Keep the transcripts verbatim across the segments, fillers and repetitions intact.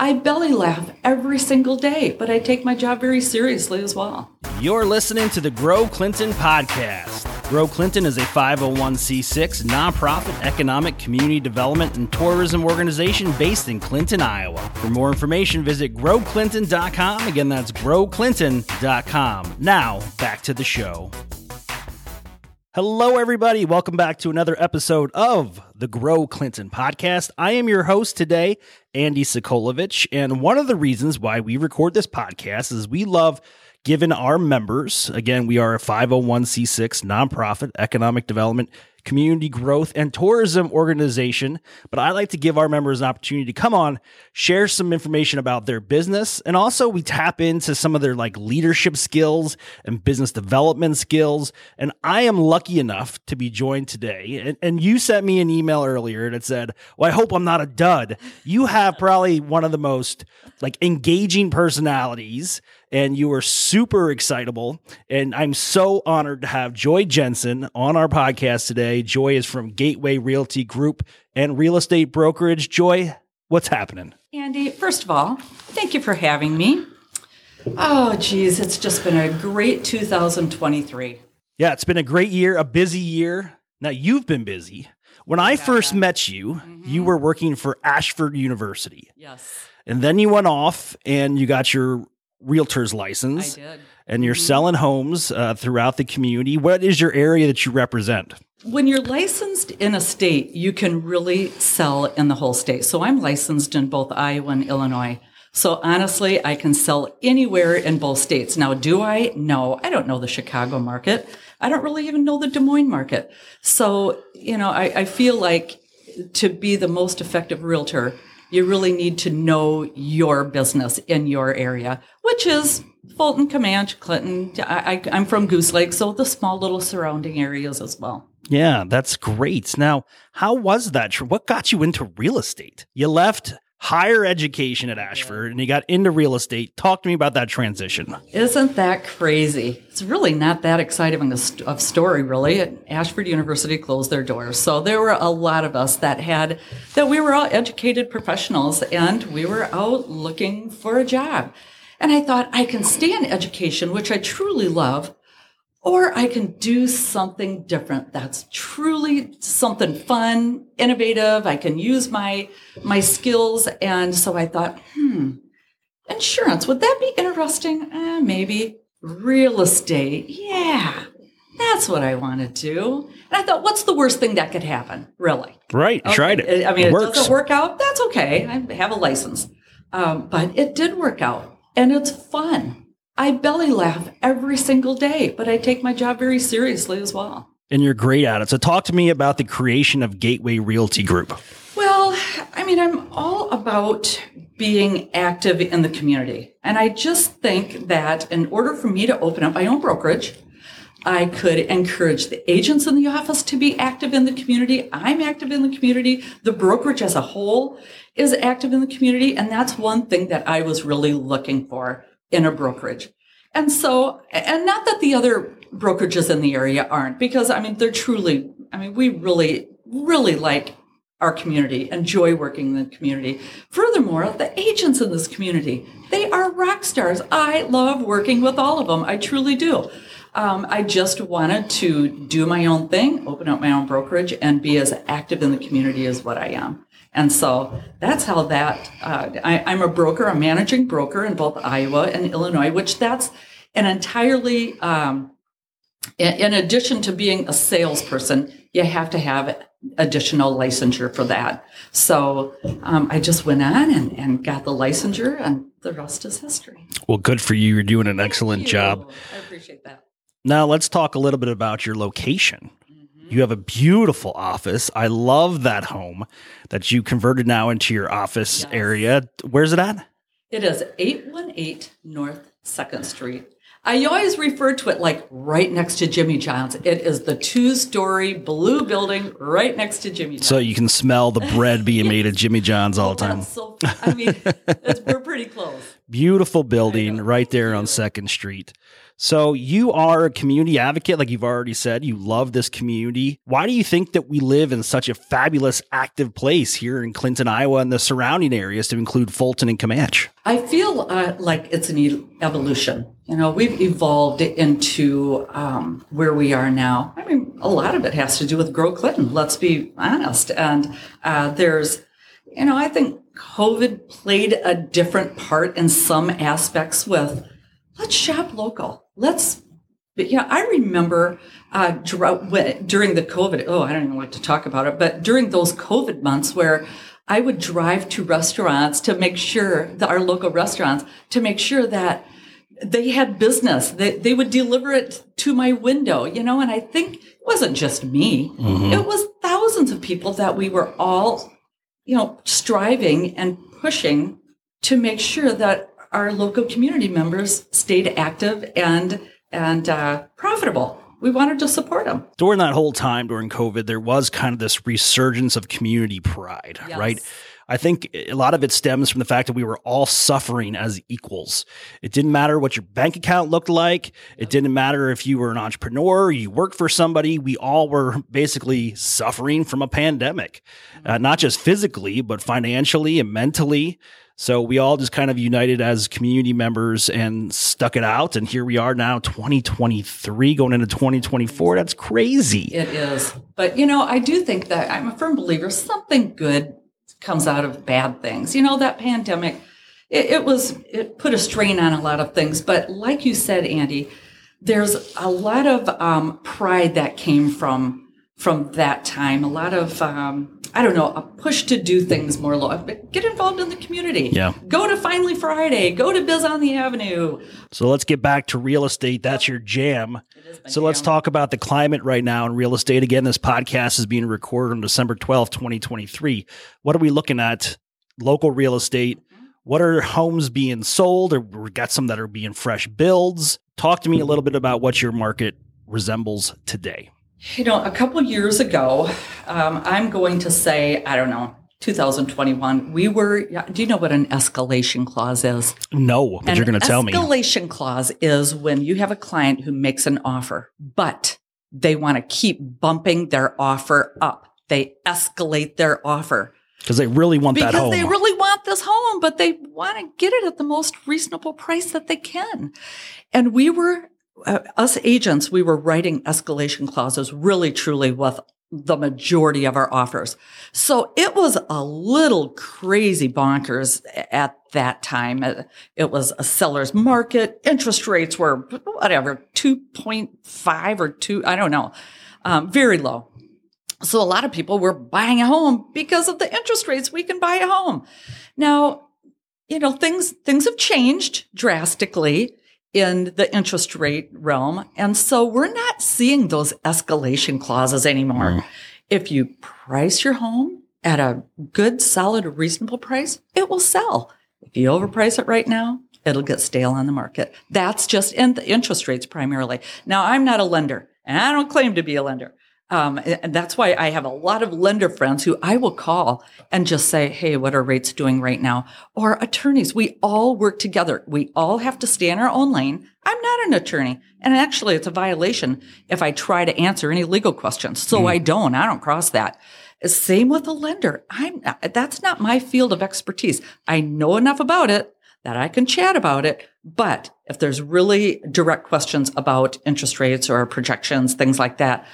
I belly laugh every single day, but I take my job very seriously as well. You're listening to the Grow Clinton podcast. Grow Clinton is a five oh one c six nonprofit economic community development and tourism organization based in Clinton, Iowa. For more information, visit grow clinton dot com. Again, that's grow clinton dot com. Now, back to the show. Hello, everybody. Welcome back to another episode of the Grow Clinton podcast. I am your host today, Andy Sokolovich, and one of the reasons why we record this podcast is we love giving our members, again, we are a five oh one c six nonprofit economic development, community growth, and tourism organization, but I like to give our members an opportunity to come on, share some information about their business, and also we tap into some of their like leadership skills and business development skills, and I am lucky enough to be joined today, and, and you sent me an email earlier that said, well, I hope I'm not a dud. You have probably one of the most like engaging personalities, and you are super excitable, and I'm so honored to have Joy Jensen on our podcast today. Joy is from Gateway Realty Group and Real Estate Brokerage. Joy, what's happening? Andy, first of all, thank you for having me. Oh, geez, it's just been a great two thousand twenty-three. Yeah, it's been a great year, a busy year. Now, you've been busy. When I first met you, mm-hmm. you were working for Ashford University. Yes. And then you went off and you got your realtor's license. I did. And you're mm-hmm. selling homes uh, throughout the community. What is your area that you represent? When you're licensed in a state, you can really sell in the whole state. So I'm licensed in both Iowa and Illinois. So honestly, I can sell anywhere in both states. Now, do I? No, I don't know the Chicago market. I don't really even know the Des Moines market. So, you know, I, I feel like to be the most effective realtor, you really need to know your business in your area, which is Fulton, Comanche, Clinton. I, I, I'm from Goose Lake, so the small little surrounding areas as well. Yeah, that's great. Now, how was that? What got you into real estate? You left higher education at Ashford and you got into real estate. Talk to me about that transition. Isn't that crazy? It's really not that exciting of story, really. Ashford University closed their doors. So there were a lot of us that had, that we were all educated professionals and we were out looking for a job. And I thought I can stay in education, which I truly love, or I can do something different that's truly something fun, innovative. I can use my my skills. And so I thought, hmm, insurance, would that be interesting? Eh, maybe. Real estate, yeah, that's what I want to do. And I thought, what's the worst thing that could happen, really? Right, okay. Tried it. I mean, it, it works. doesn't work out, that's okay. I have a license. Um, but it did work out. And it's fun. I belly laugh every single day, but I take my job very seriously as well. And you're great at it. So talk to me about the creation of Gateway Realty Group. Well, I mean, I'm all about being active in the community. And I just think that in order for me to open up my own brokerage, I could encourage the agents in the office to be active in the community. I'm active in the community. The brokerage as a whole is active in the community. And that's one thing that I was really looking for in a brokerage. And so, and not that the other brokerages in the area aren't, because I mean, they're truly, I mean, we really, really like our community, enjoy working in the community. Furthermore, the agents in this community, they are rock stars. I love working with all of them. I truly do. Um, I just wanted to do my own thing, open up my own brokerage, and be as active in the community as what I am. And so that's how that, uh, I, I'm a broker, a managing broker in both Iowa and Illinois, which that's an entirely, um, in, in addition to being a salesperson, you have to have additional licensure for that. So um, I just went on and, and got the licensure, and the rest is history. Well, good for you. You're doing an excellent Thank you. job. I appreciate that. Now let's talk a little bit about your location. You have a beautiful office. I love that home that you converted now into your office yes. area. Where's it at? It is eight one eight North second Street. I always refer to it like right next to Jimmy John's. It is the two-story blue building right next to Jimmy John's. So you can smell the bread being made at Jimmy John's all the time. That's so, I mean, it's, we're pretty close. Beautiful building right there on second Street. So you are a community advocate, like you've already said. You love this community. Why do you think that we live in such a fabulous, active place here in Clinton, Iowa, and the surrounding areas to include Fulton and Comanche? I feel uh, like it's an e- evolution. You know, we've evolved into um, where we are now. I mean, a lot of it has to do with Grow Clinton, let's be honest. And uh, there's, you know, I think COVID played a different part in some aspects with, let's shop local. Let's, but yeah, I remember uh, during the COVID, oh, I don't even like to talk about it, but during those COVID months where I would drive to restaurants to make sure that our local restaurants, to make sure that they had business, that they would deliver it to my window, you know, and I think it wasn't just me. Mm-hmm. It was thousands of people that we were all, you know, striving and pushing to make sure that our local community members stayed active and and uh, profitable. We wanted to support them. During that whole time, during COVID, there was kind of this resurgence of community pride, yes. right? I think a lot of it stems from the fact that we were all suffering as equals. It didn't matter what your bank account looked like. It didn't matter if you were an entrepreneur, you worked for somebody. We all were basically suffering from a pandemic, uh, not just physically, but financially and mentally. So we all just kind of united as community members and stuck it out. And here we are now, twenty twenty-three, going into twenty twenty-four. That's crazy. It is. But, you know, I do think that I'm a firm believer something good comes out of bad things. You know, that pandemic, it, it was, it put a strain on a lot of things. But like you said, Andy, there's a lot of um, pride that came from from that time. A lot of, um, I don't know, a push to do things more low. Get involved in the community. Yeah. Go to Finally Friday. Go to Biz on the Avenue. So let's get back to real estate. That's your jam. So jam. Let's talk about the climate right now in real estate. Again, this podcast is being recorded on December twelfth, twenty twenty-three. What are we looking at? Local real estate. What are homes being sold? Or we got some that are being fresh builds. Talk to me a little bit about what your market resembles today. You know, a couple years ago, um, I'm going to say, I don't know, two thousand twenty-one, we were, do you know what an escalation clause is? No, but an you're going to tell me. An escalation clause is when you have a client who makes an offer, but they want to keep bumping their offer up. They escalate their offer. Because they really want because that home. Because they really want this home, but they want to get it at the most reasonable price that they can. And we were... Uh, us agents, we were writing escalation clauses really, truly with the majority of our offers. So it was a little crazy bonkers at that time. It, it was a seller's market. Interest rates were whatever, two point five or two, I don't know, um, very low. So a lot of people were buying a home because of the interest rates. We can buy a home. Now, you know, things, things have changed drastically in the interest rate realm. And so we're not seeing those escalation clauses anymore. Mm. If you price your home at a good, solid, reasonable price, it will sell. If you overprice it right now, it'll get stale on the market. That's just in the interest rates primarily. Now, I'm not a lender, and I don't claim to be a lender. Um, and that's why I have a lot of lender friends who I will call and just say, hey, what are rates doing right now? Or attorneys. We all work together. We all have to stay in our own lane. I'm not an attorney. And actually, it's a violation if I try to answer any legal questions. So mm. I don't. I don't cross that. Same with a lender. I'm not, that's not my field of expertise. I know enough about it that I can chat about it. But if there's really direct questions about interest rates or projections, things like that,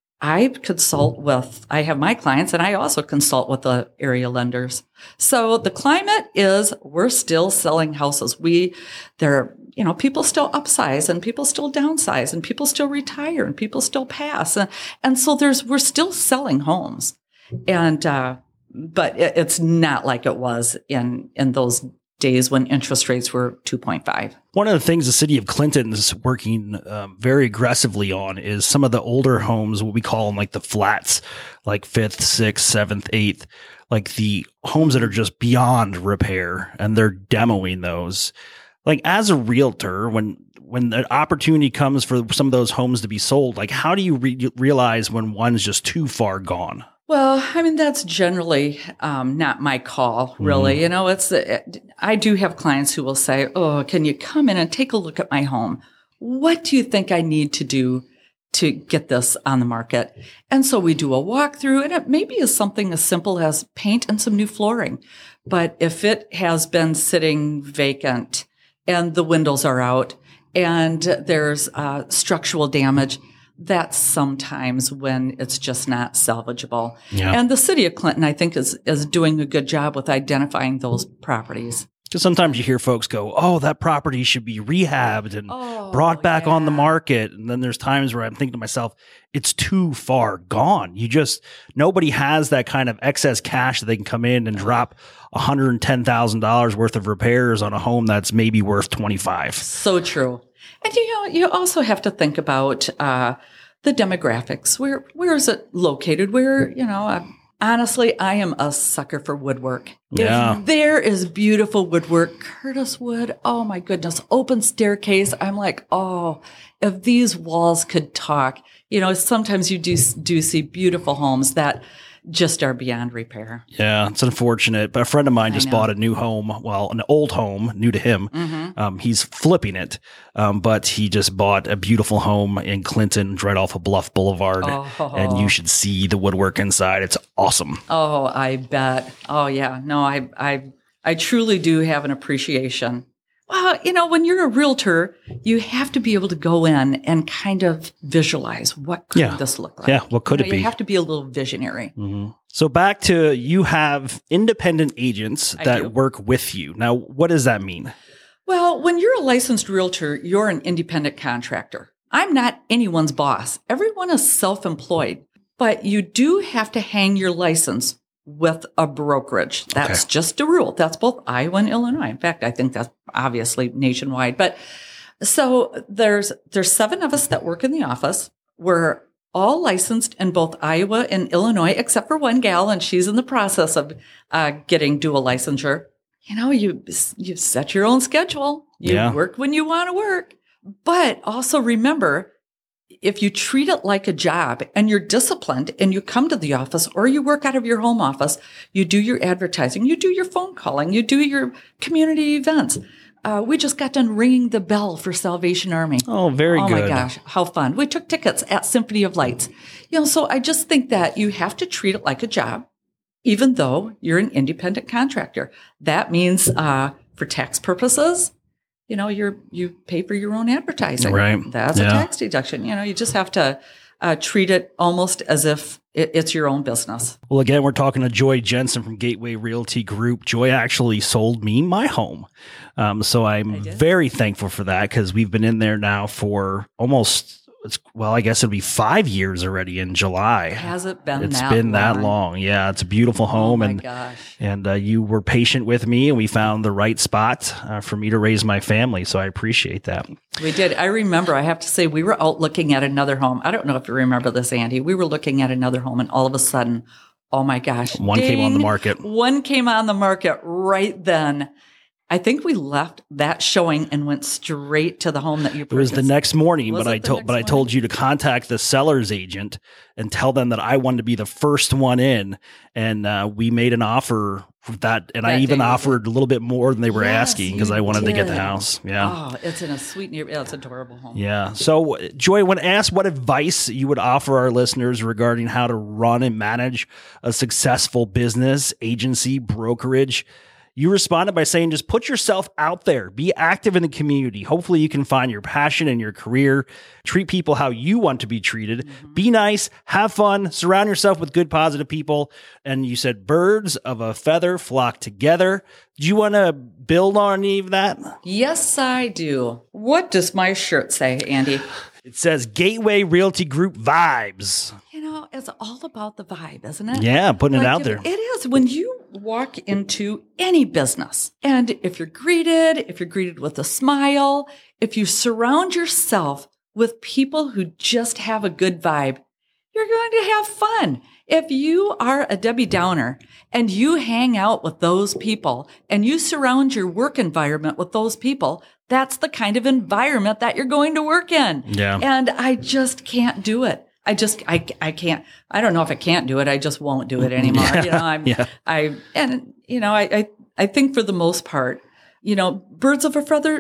I consult with, I have my clients and I also consult with the area lenders. So the climate is we're still selling houses. We, there, you know, people still upsize and people still downsize and people still retire and people still pass. And, and so there's, we're still selling homes. And, uh, but it, it's not like it was in, in those days when interest rates were two point five. One of the things the city of Clinton is working um, very aggressively on is some of the older homes, what we call them like the flats, like fifth, sixth, seventh, eighth, like the homes that are just beyond repair, and they're demoing those. Like as a realtor, when when the opportunity comes for some of those homes to be sold, like how do you re- realize when one's just too far gone? Well, I mean, that's generally um, not my call, really. Mm-hmm. You know, it's it, I do have clients who will say, oh, can you come in and take a look at my home? what do you think I need to do to get this on the market? And so we do a walkthrough, and it maybe is something as simple as paint and some new flooring. But if it has been sitting vacant and the windows are out and there's uh, structural damage, that's sometimes when it's just not salvageable. Yeah. And the city of Clinton, I think, is is doing a good job with identifying those properties. Because sometimes you hear folks go, oh, that property should be rehabbed and oh, brought back yeah. on the market. And then there's times where I'm thinking to myself, it's too far gone. You just, nobody has that kind of excess cash that they can come in and drop one hundred ten thousand dollars worth of repairs on a home that's maybe worth twenty-five. So true. And you know, you also have to think about uh, the demographics. Where Where is it located? Where, you know, uh, honestly, I am a sucker for woodwork. Yeah. If there is beautiful woodwork, Curtis wood, oh my goodness, open staircase. I'm like, oh, if these walls could talk. You know, sometimes you do, do see beautiful homes that just are beyond repair. Yeah, it's unfortunate. But a friend of mine just bought a new home, well, an old home, new to him. Mm-hmm. Um, he's flipping it, um, but he just bought a beautiful home in Clinton, right off of Bluff Boulevard. Oh. And you should see the woodwork inside. It's awesome. Oh, I bet. Oh, yeah. No, I, I, I truly do have an appreciation. Well, you know, when you're a realtor, you have to be able to go in and kind of visualize what could yeah. this look like. Yeah, what could you know, it be? You have to be a little visionary. Mm-hmm. So back to, you have independent agents I that do. work with you. Now, what does that mean? Well, when you're a licensed realtor, you're an independent contractor. I'm not anyone's boss. Everyone is self-employed, but you do have to hang your license with a brokerage. That's okay. Just a rule. That's both Iowa and Illinois. In fact, I think that's obviously nationwide. But so there's there's seven of us that work in the office. We're all licensed in both Iowa and Illinois, except for one gal, and she's in the process of uh, getting dual licensure. You know, you you set your own schedule. You yeah. work when you want to work. But also remember, if you treat it like a job and you're disciplined and you come to the office or you work out of your home office, you do your advertising, you do your phone calling, you do your community events. Uh, we just got done ringing the bell for Salvation Army. Oh, very oh good. Oh my gosh, how fun. We took tickets at Symphony of Lights. You know, so I just think that you have to treat it like a job, even though you're an independent contractor. That means uh, for tax purposes, you know, you're, you pay for your own advertising. Right. That's yeah. a tax deduction. You know, you just have to uh, treat it almost as if it, it's your own business. Well, again, we're talking to Joy Jensen from Gateway Realty Group. Joy actually sold me my home. Um, so I'm very thankful for that, because we've been in there now for almost, it's, well, I guess it'll be five years already in July. Has it been it's that been long? that long. Yeah, it's a beautiful home. Oh my and gosh. and uh, you were patient with me, and we found the right spot uh, for me to raise my family. So I appreciate that. We did. I remember, I have to say, we were out looking at another home. I don't know if you remember this, Andy. We were looking at another home, and all of a sudden, oh my gosh. One ding, came on the market. One came on the market right then. I think we left that showing and went straight to the home that you purchased. It was the next morning, was but I told but morning? I told you to contact the seller's agent and tell them that I wanted to be the first one in, and uh, we made an offer for that, and that I even offered a little bit more than they were yes, asking, because I wanted did. to get the house. Yeah. Oh, it's in a sweet neighborhood. Yeah, it's an adorable home. Yeah. So, Joy, when asked what advice you would offer our listeners regarding how to run and manage a successful business, agency, brokerage, you responded by saying, just put yourself out there, be active in the community. Hopefully you can find your passion in your career, treat people how you want to be treated, mm-hmm. be nice, have fun, surround yourself with good, positive people. And you said birds of a feather flock together. Do you want to build on any of that? Yes, I do. What does my shirt say, Andy? It says Gateway Realty Group Vibes. You know, it's all about the vibe, isn't it? Yeah, putting like it out if, there. It is. When you walk into any business, and if you're greeted, if you're greeted with a smile, if you surround yourself with people who just have a good vibe, you're going to have fun. If you are a Debbie Downer and you hang out with those people and you surround your work environment with those people, that's the kind of environment that you're going to work in. Yeah. And I just can't do it. I just, I, I can't, I don't know if I can't do it. I just won't do it anymore. Yeah. You know, I'm, yeah. I, and, you know, I, I, I think for the most part, you know, birds of a feather,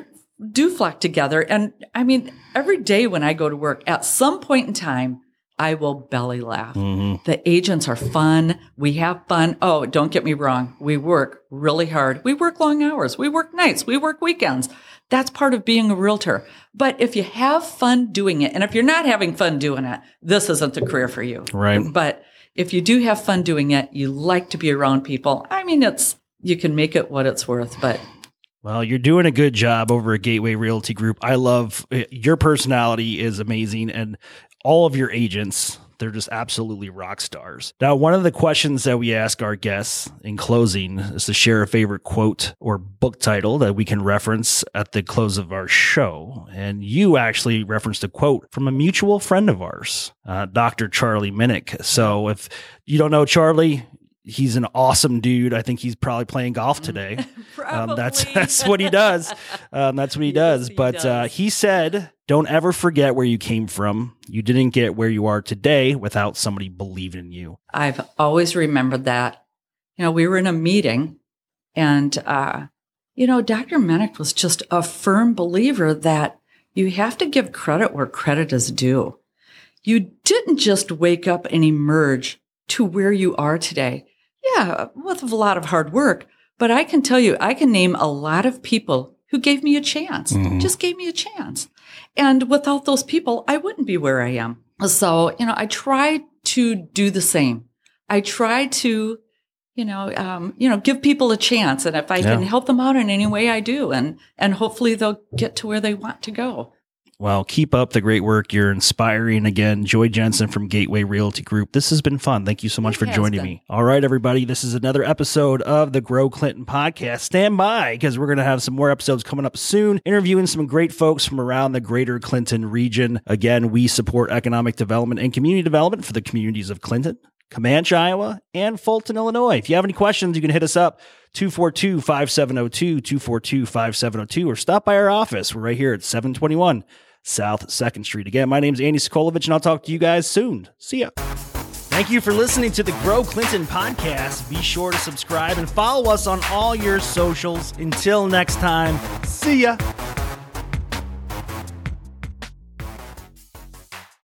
do flock together. And I mean, every day when I go to work, at some point in time, I will belly laugh. Mm-hmm. The agents are fun. We have fun. Oh, don't get me wrong. We work really hard. We work long hours. We work nights. We work weekends. That's part of being a realtor. But if you have fun doing it, and if you're not having fun doing it, this isn't the career for you. Right. But if you do have fun doing it, you like to be around people. I mean, it's, you can make it what it's worth, but. Well, you're doing a good job over at Gateway Realty Group. I love your personality is amazing, and all of your agents, they're just absolutely rock stars. Now, one of the questions that we ask our guests in closing is to share a favorite quote or book title that we can reference at the close of our show. And you actually referenced a quote from a mutual friend of ours, uh, Doctor Charlie Minnick. So if you don't know Charlie, he's an awesome dude. I think he's probably playing golf today. um, that's that's what he does. Um, that's what he yes, does. He but does. Uh, he said, "Don't ever forget where you came from. You didn't get where you are today without somebody believing in you." I've always remembered that. You know, we were in a meeting, and uh, you know, Doctor Minnick was just a firm believer that you have to give credit where credit is due. You didn't just wake up and emerge to where you are today. Yeah, with a lot of hard work. But I can tell you, I can name a lot of people who gave me a chance, mm-hmm. just gave me a chance. And without those people, I wouldn't be where I am. So, you know, I try to do the same. I try to, you know, um, you know, give people a chance. And if I yeah. can help them out in any way, I do. And, and hopefully they'll get to where they want to go. Well, keep up the great work. You're inspiring. Again, Joy Jensen from Gateway Realty Group. This has been fun. Thank you so much it for joining been. me. All right, everybody. This is another episode of the Grow Clinton podcast. Stand by because we're going to have some more episodes coming up soon, interviewing some great folks from around the greater Clinton region. Again, we support economic development and community development for the communities of Clinton, Comanche, Iowa, and Fulton, Illinois. If you have any questions, you can hit us up, two four two, five seven zero two, two four two, five seven zero two, or stop by our office. We're right here at seven twenty-one South second Street. Again, my name is Andy Sokolovich, and I'll talk to you guys soon. See ya. Thank you for listening to the Grow Clinton podcast. Be sure to subscribe and follow us on all your socials. Until next time, see ya.